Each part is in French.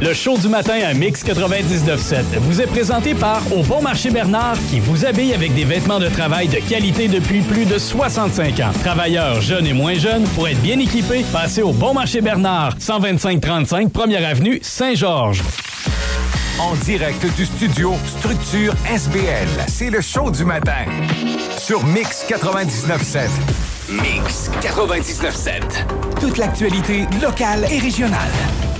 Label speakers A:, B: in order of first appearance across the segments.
A: Le show du matin à Mix 99.7 vous est présenté par Au Bon Marché Bernard qui vous habille avec des vêtements de travail de qualité depuis plus de 65 ans. Travailleurs jeunes et moins jeunes, pour être bien équipés, passez au Bon Marché Bernard, 125-35 Première Avenue, Saint-Georges.
B: En direct du studio Structure SBL, c'est le show du matin sur Mix 99.7. Mix 99.7. Toute l'actualité locale et régionale.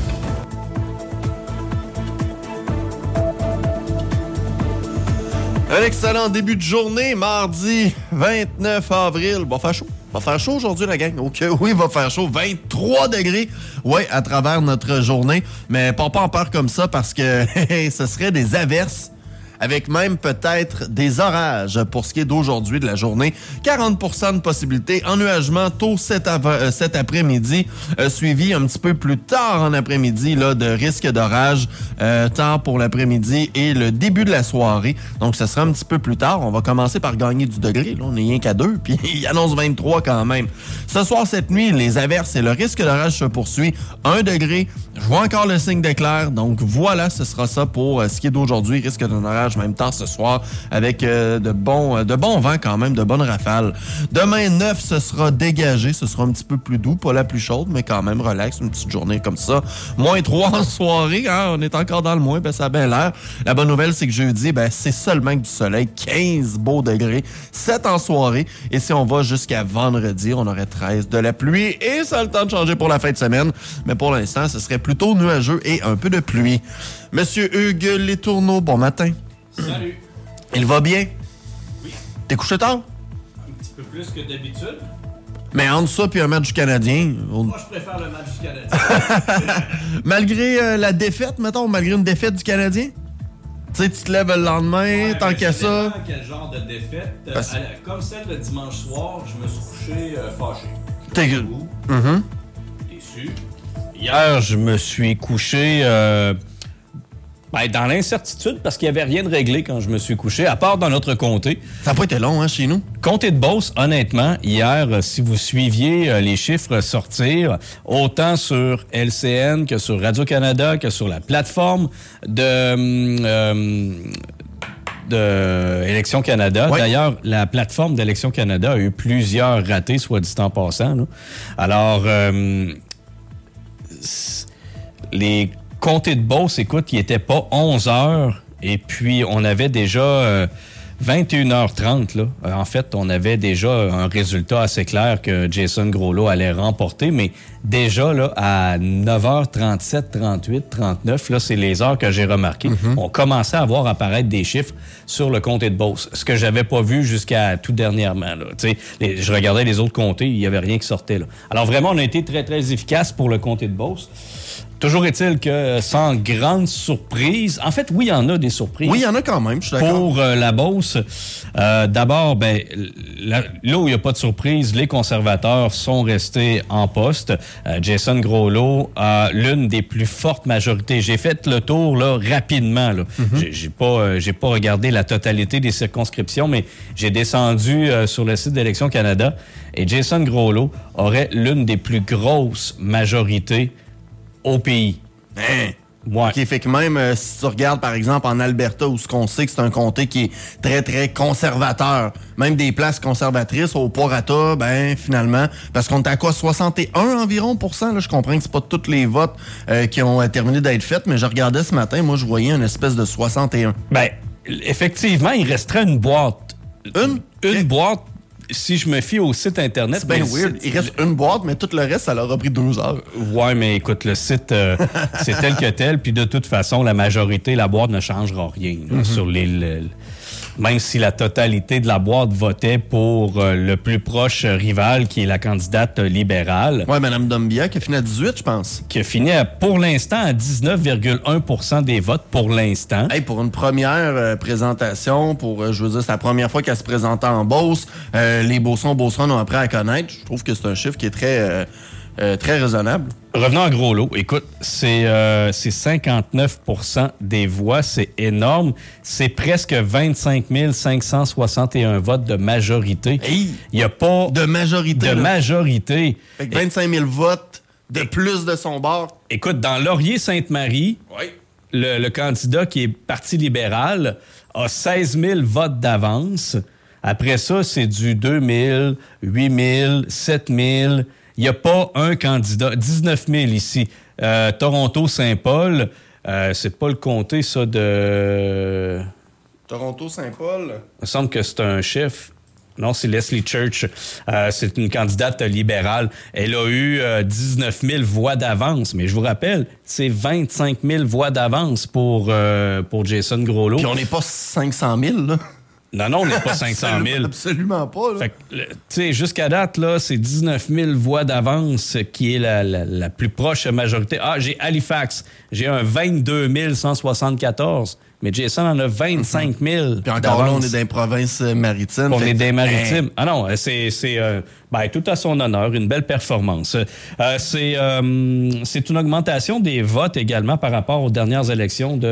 C: Un excellent début de journée, mardi 29 avril. Va faire chaud. Va faire chaud aujourd'hui, la gang. OK, oui, va faire chaud. 23 degrés, ouais, à travers notre journée. Mais pas en peur comme ça parce que ce serait des averses avec même peut-être des orages pour ce qui est d'aujourd'hui de la journée. 40% de possibilité. Ennuagement tôt cet après-midi, suivi un petit peu plus tard en après-midi là, de risque d'orage, tard pour l'après-midi et le début de la soirée. Donc, ce sera un petit peu plus tard. On va commencer par gagner du degré. Là, on n'est rien qu'à 2, puis il annonce 23 quand même. Ce soir, cette nuit, les averses et le risque d'orage se poursuit. 1 degré. Je vois encore le signe d'éclair. Donc, voilà, ce sera ça pour ce qui est d'aujourd'hui. Risque d'un orage même temps ce soir avec de bons vents quand même, de bonnes rafales. Demain, 9, ce sera dégagé. Ce sera un petit peu plus doux, pas la plus chaude, mais quand même relax. Une petite journée comme ça. Moins 3 en soirée. Hein, on est encore dans le moins. Ben, ça a bien l'air. La bonne nouvelle, c'est que jeudi, ben, c'est seulement que du soleil. 15 beaux degrés. 7 en soirée. Et si on va jusqu'à vendredi, on aurait 13 de la pluie. Et ça a le temps de changer pour la fin de semaine. Mais pour l'instant, ce serait plutôt nuageux et un peu de pluie. Monsieur Hugues Letourneau, bon matin.
D: Salut.
C: Il va bien?
D: Oui.
C: T'es couché tard?
D: Un petit peu plus que d'habitude.
C: Mais entre ça puis un match du Canadien...
D: Moi, je préfère le match du Canadien.
C: Malgré la défaite, mettons, malgré une défaite du Canadien? Tu sais, tu te lèves le lendemain, tant qu'à ça...
D: Quel genre de défaite? Comme celle de dimanche soir, je me suis couché fâché.
C: T'es...
D: Déçu.
A: Hier, je me suis couché... dans l'incertitude, parce qu'il n'y avait rien de réglé quand je me suis couché, à part dans notre comté.
C: Ça n'a pas été long, hein, chez nous?
A: Comté de Beauce, honnêtement, hier, si vous suiviez les chiffres sortir, autant sur LCN que sur Radio-Canada, que sur la plateforme de Élections Canada.
C: Ouais.
A: D'ailleurs, la plateforme d'Élections Canada a eu plusieurs ratés, soit dit en passant. Là. Alors, les comtés de Beauce, écoute, il n'était pas 11 heures et puis on avait déjà 21h30. Là. En fait, on avait déjà un résultat assez clair que Jason Groslot allait remporter, mais déjà là, à 9h37, 38, 39, là, c'est les heures que j'ai remarquées. On commençait à voir apparaître des chiffres sur le comté de Beauce, ce que j'avais pas vu jusqu'à tout dernièrement. Là. Je regardais les autres comtés, il n'y avait rien qui sortait. Là. Alors vraiment, on a été très, très efficace pour le comté de Beauce. Toujours est-il que sans grande surprise... En fait, oui, il y en a des surprises.
C: Oui, il y en a quand même, je suis d'accord.
A: Pour la Beauce, d'abord, là où il n'y a pas de surprise, les conservateurs sont restés en poste. Jason Groslot a l'une des plus fortes majorités. J'ai fait le tour là rapidement. Là. J'ai pas regardé la totalité des circonscriptions, mais j'ai descendu sur le site d'Élections Canada et Jason Groslot aurait l'une des plus grosses majorités au pays.
C: Hein?
A: Ouais.
C: Qui fait que même si tu regardes, par exemple, en Alberta, où ce qu'on sait que c'est un comté qui est très, très conservateur, même des places conservatrices, au Porata, finalement, parce qu'on est à quoi, 61 environ %, là, je comprends que c'est pas tous les votes qui ont terminé d'être faits, mais je regardais ce matin, moi, je voyais une espèce de 61.
A: Effectivement, il resterait une boîte. Une boîte. Si je me fie au site Internet...
C: C'est bien weird. Il reste une boîte, mais tout le reste, ça leur a pris 12 heures.
A: Ouais, mais écoute, le site, c'est tel que tel. Puis de toute façon, la majorité, la boîte ne changera rien. Là, sur même si la totalité de la boîte votait pour le plus proche rival, qui est la candidate libérale.
C: Ouais, Mme Dombia, qui a fini à 18, je pense.
A: Qui a fini, pour l'instant, à 19,1 % des votes, pour l'instant.
C: Hey, pour une première présentation, je veux dire, c'est la première fois qu'elle se présentait en Beauce. Les Beaucerons ont appris à connaître. Je trouve que c'est un chiffre qui est très raisonnable.
A: Revenons à Groslot. Écoute, c'est 59 % des voix. C'est énorme. C'est presque 25 561 votes de majorité.
C: Hey,
A: il n'y a pas...
C: De majorité.
A: De majorité.
C: Fait que 25 000 votes de plus de son bord.
A: Écoute, dans Laurier-Sainte-Marie, le candidat qui est Parti libéral a 16 000 votes d'avance. Après ça, c'est du 2 000, 8 000, 7 000. Il n'y a pas un candidat. 19 000 ici. Toronto-Saint-Paul, c'est pas le comté, ça, de...
C: Toronto-Saint-Paul?
A: Il me semble que c'est un chef. Non, c'est Leslie Church. C'est une candidate libérale. Elle a eu 19 000 voix d'avance. Mais je vous rappelle, c'est 25 000 voix d'avance pour Jason Groslo.
C: Puis on n'est pas 500 000, là.
A: Non, on n'est pas 500 000.
C: Absolument pas, là.
A: Fait que, tu sais, jusqu'à date, là, c'est 19 000 voix d'avance qui est la plus proche majorité. Ah, j'ai Halifax. J'ai un 22 174. Mais Jason en a 25 000.
C: Puis encore là, on est dans les provinces maritimes.
A: On est des maritimes. Ah non, c'est tout à son honneur, une belle performance. C'est une augmentation des votes également par rapport aux dernières élections de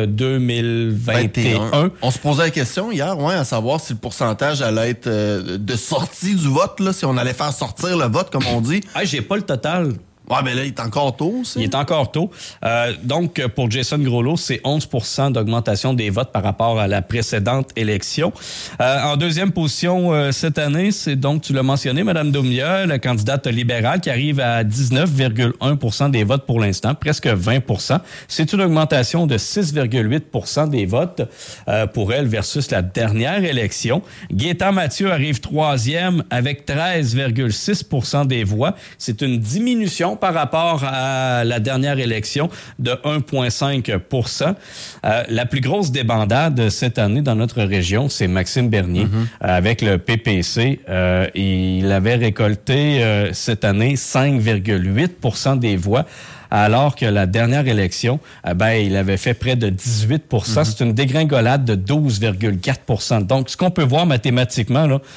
A: 2021.
C: On se posait la question hier, à savoir si le pourcentage allait être de sortie du vote, là, si on allait faire sortir le vote, comme on dit.
A: Ah, j'ai pas le total.
C: Ouais, mais là, il est encore tôt aussi.
A: Il est encore tôt. Donc, pour Jason Groslo, c'est 11 % d'augmentation des votes par rapport à la précédente élection. En deuxième position cette année, c'est donc, tu l'as mentionné, Mme Doumia, la candidate libérale, qui arrive à 19,1 % des votes pour l'instant, presque 20 %. C'est une augmentation de 6,8 % des votes pour elle versus la dernière élection. Gaétan Mathieu arrive troisième avec 13,6 % des voix. C'est une diminution par rapport à la dernière élection de 1,5 %. La plus grosse débandade cette année dans notre région, c'est Maxime Bernier avec le PPC. Il avait récolté cette année 5,8 % des voix. Alors que la dernière élection, il avait fait près de 18 %. C'est une dégringolade de 12,4 %. Donc, ce qu'on peut voir mathématiquement, là,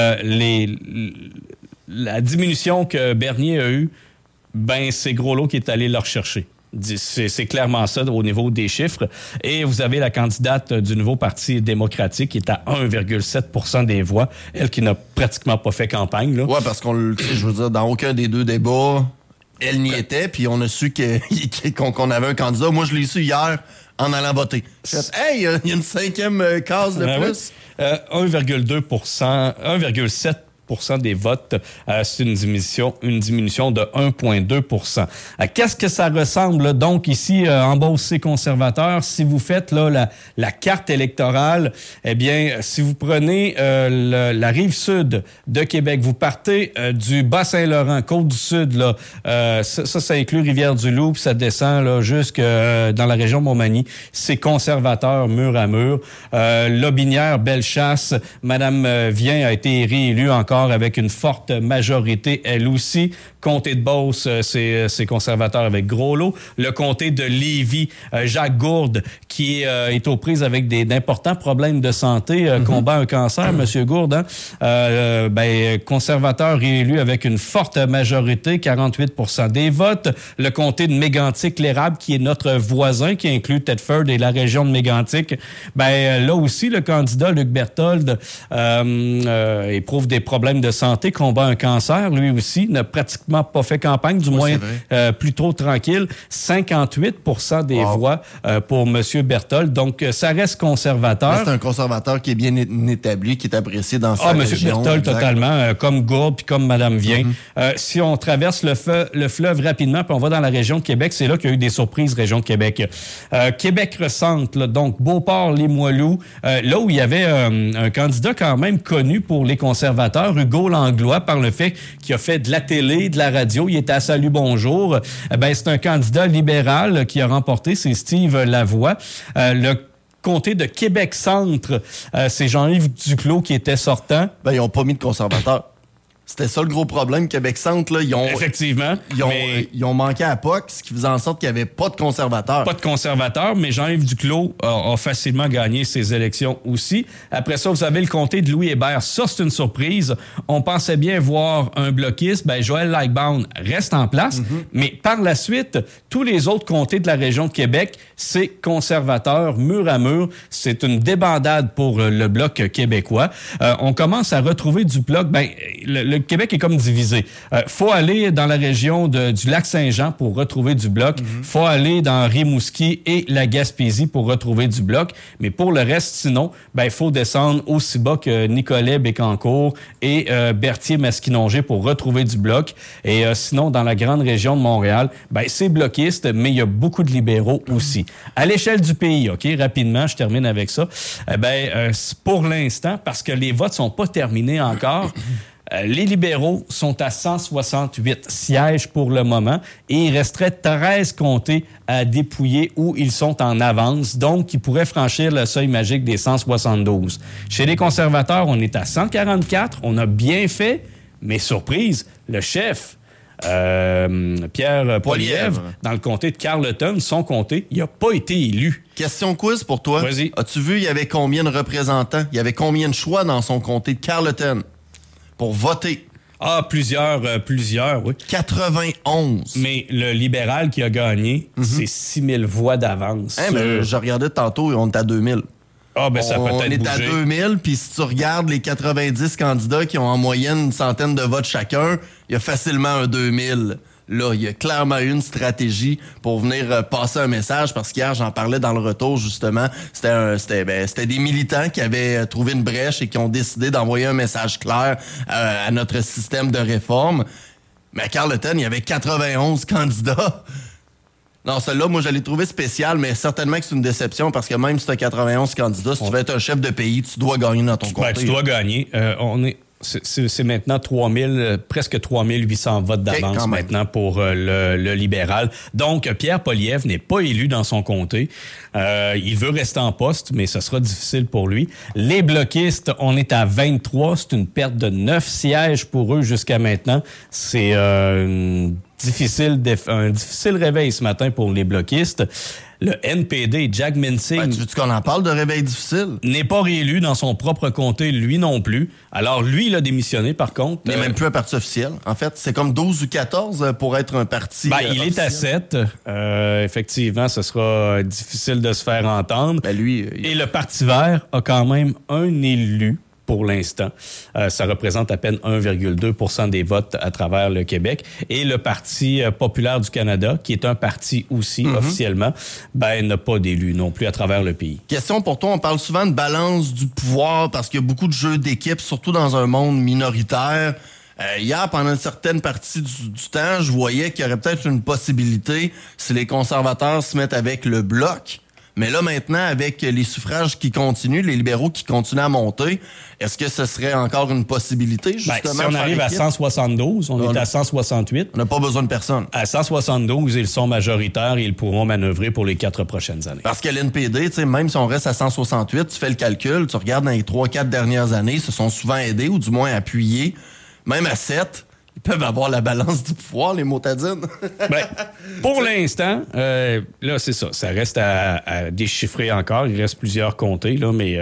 A: la diminution que Bernier a eue, c'est Groslo qui est allé le rechercher. C'est clairement ça au niveau des chiffres. Et vous avez la candidate du nouveau Parti démocratique qui est à 1,7 % des voix. Elle qui n'a pratiquement pas fait campagne. Là.
C: Ouais, parce qu'on je veux dire, dans aucun des deux débats, elle n'y était, puis on a su qu'on avait un candidat. Moi, je l'ai su hier en allant voter. J'ai fait, hey, il y a une cinquième case de plus.
A: 1,2 %, 1,7 % des votes, c'est une diminution de 1,2 %. Qu'est-ce que ça ressemble donc ici en Beauce conservateur? Si vous faites là, la carte électorale, eh bien, si vous prenez la rive sud de Québec, vous partez du Bas-Saint-Laurent, Côte-du-Sud, là, ça inclut Rivière-du-Loup, puis ça descend là, jusque dans la région de Montmagny. C'est conservateur mur à mur. Lobinière, Bellechasse, Madame Vien a été réélue encore avec une forte majorité, elle aussi. Comté de Beauce, c'est conservateur avec Groslo. Le comté de Lévis, Jacques Gourde, qui est aux prises avec d'importants problèmes de santé, combat un cancer, Monsieur Gourde, conservateur réélu avec une forte majorité, 48 % des votes. Le comté de Mégantic-l'Érable, qui est notre voisin, qui inclut Thetford et la région de Mégantic, là aussi, le candidat Luc Berthold éprouve des problèmes de santé, combat un cancer, lui aussi, n'a pratiquement pas fait campagne, du moins plutôt tranquille. 58 % des voix pour M. Berthold. Donc, ça reste conservateur.
C: C'est un conservateur qui est bien établi, qui est apprécié dans sa région.
A: M. Berthold, exact. Totalement, comme Gourde puis comme Mme Vien. Si on traverse le fleuve rapidement, puis on va dans la région de Québec, c'est là qu'il y a eu des surprises, région de Québec. Québec-Centre, donc Beauport, Limoilou, là où il y avait un candidat quand même connu pour les conservateurs, Hugo Langlois, par le fait qu'il a fait de la télé, de la radio, il était à Salut Bonjour. C'est un candidat libéral qui a remporté, c'est Steve Lavoie. Le comté de Québec-Centre, c'est Jean-Yves Duclos qui était sortant.
C: Ils n'ont pas mis de conservateur. C'était ça le gros problème, Québec-Centre.
A: Effectivement.
C: Ils ont manqué à POC, ce qui faisait en sorte qu'il n'y avait pas de conservateur.
A: Pas de conservateur, mais Jean-Yves Duclos a facilement gagné ses élections aussi. Après ça, vous avez le comté de Louis-Hébert. Ça, c'est une surprise. On pensait bien voir un bloquiste. Joël Lightbound reste en place. Mais par la suite, tous les autres comtés de la région de Québec, c'est conservateur, mur à mur. C'est une débandade pour le Bloc québécois. On commence à retrouver du Bloc. Le Québec est comme divisé. Faut aller dans la région du Lac-Saint-Jean pour retrouver du bloc. Faut aller dans Rimouski et la Gaspésie pour retrouver du bloc. Mais pour le reste, sinon, il faut descendre aussi bas que Nicolet, Bécancour et Berthier-Masquinongé pour retrouver du bloc. Et sinon, dans la grande région de Montréal, c'est bloquiste, mais il y a beaucoup de libéraux aussi. À l'échelle du pays, OK, rapidement, je termine avec ça. Pour l'instant, parce que les votes sont pas terminés encore, les libéraux sont à 168 sièges pour le moment et il resterait 13 comtés à dépouiller où ils sont en avance, donc ils pourraient franchir le seuil magique des 172. Chez les conservateurs, on est à 144, on a bien fait, mais surprise, le chef... Pierre Poilievre, dans le comté de Carleton, son comté, il n'a pas été élu.
C: Question quiz pour toi.
A: Vas-y.
C: As-tu vu, il y avait combien de représentants? Il y avait combien de choix dans son comté de Carleton pour voter?
A: Ah, plusieurs, oui.
C: 91.
A: Mais le libéral qui a gagné, c'est 6 000 voix d'avance.
C: Mais je regardais tantôt, on est à 2000.
A: Ah, ça peut
C: on
A: être
C: est
A: bougé.
C: à 2000, puis si tu regardes les 90 candidats qui ont en moyenne une centaine de votes chacun, il y a facilement un 2000. Là, il y a clairement une stratégie pour venir passer un message, parce qu'hier, j'en parlais dans le retour, justement. C'était des militants qui avaient trouvé une brèche et qui ont décidé d'envoyer un message clair à notre système de réforme. Mais à Carleton, il y avait 91 candidats. Non, celle-là, moi, je l'ai trouvé spéciale, mais certainement que c'est une déception parce que même si tu as 91 candidats, si tu veux être un chef de pays, tu dois gagner dans ton comté.
A: Tu dois gagner. C'est maintenant presque 3800 votes d'avance maintenant pour le libéral. Donc, Pierre Poilievre n'est pas élu dans son comté. Il veut rester en poste, mais ce sera difficile pour lui. Les bloquistes, on est à 23. C'est une perte de 9 sièges pour eux jusqu'à maintenant. C'est un difficile réveil ce matin pour les bloquistes. Le NPD, Jack Mincing...
C: tu veux qu'on en parle de réveil difficile?
A: N'est pas réélu dans son propre comté, lui non plus. Alors, lui, il a démissionné, par contre.
C: Il n'est même plus un parti officiel. En fait, c'est comme 12 ou 14 pour être un parti
A: il
C: officiel.
A: est à 7. Effectivement, ce sera difficile de se faire entendre. Et le Parti vert a quand même un élu pour l'instant. Ça représente à peine 1,2 % des votes à travers le Québec. Et le Parti populaire du Canada, qui est un parti aussi officiellement, n'a pas d'élu non plus à travers le pays.
C: Question pour toi, on parle souvent de balance du pouvoir parce qu'il y a beaucoup de jeux d'équipe, surtout dans un monde minoritaire. Hier, pendant une certaine partie du temps, je voyais qu'il y aurait peut-être une possibilité si les conservateurs se mettent avec le Bloc. Mais là, maintenant, avec les suffrages qui continuent, les libéraux qui continuent à monter, est-ce que ce serait encore une possibilité, justement?
A: Si on arrive à 172, on est à 168.
C: On n'a pas besoin de personne.
A: À 172, ils sont majoritaires et ils pourront manœuvrer pour les 4 prochaines années.
C: Parce que l'NPD, même si on reste à 168, tu fais le calcul, tu regardes dans les 3-4 dernières années, ils se sont souvent aidés ou du moins appuyés. Même à 7... Ils peuvent avoir la balance du pouvoir, les motadines.
A: Pour l'instant, là, c'est ça. Ça reste à déchiffrer encore. Il reste plusieurs comtés, là, mais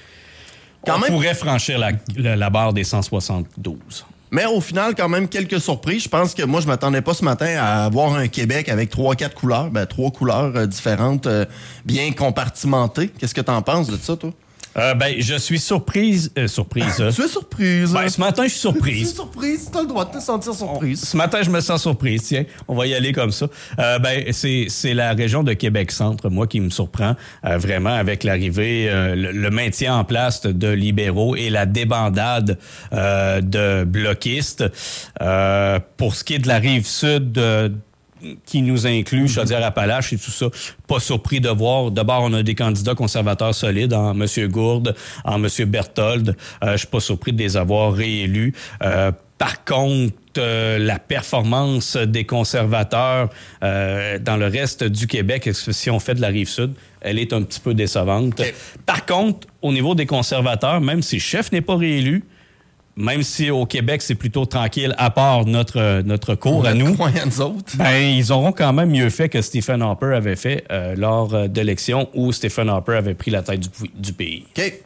A: on pourrait franchir la barre des 172.
C: Mais au final, quand même, quelques surprises. Je pense que moi, je m'attendais pas ce matin à avoir un Québec avec 3-4 couleurs. 3 couleurs différentes, bien compartimentées. Qu'est-ce que t'en penses de ça, toi?
A: Je suis surprise.
C: Tu es surprise?
A: Ce matin, je suis surprise.
C: Tu es surprise? Tu as le droit de te sentir surprise.
A: Ce matin, je me sens surprise. Tiens, on va y aller comme ça. C'est la région de Québec-Centre, moi, qui me surprend vraiment avec l'arrivée, le maintien en place de libéraux et la débandade de bloquistes. Pour ce qui est de la Rive-Sud, qui nous inclut Chaudière-Appalaches et tout ça. Pas surpris de voir. D'abord, on a des candidats conservateurs solides en M. Gourde, en M. Berthold. Je suis pas surpris de les avoir réélus. Par contre, la performance des conservateurs dans le reste du Québec, si on fait de la Rive-Sud, elle est un petit peu décevante. Okay. Par contre, au niveau des conservateurs, même si le chef n'est pas réélu, même si au Québec, c'est plutôt tranquille, à part notre cours à nous, ils auront quand même mieux fait que Stephen Harper avait fait lors d'élections où Stephen Harper avait pris la tête du pays.
C: OK.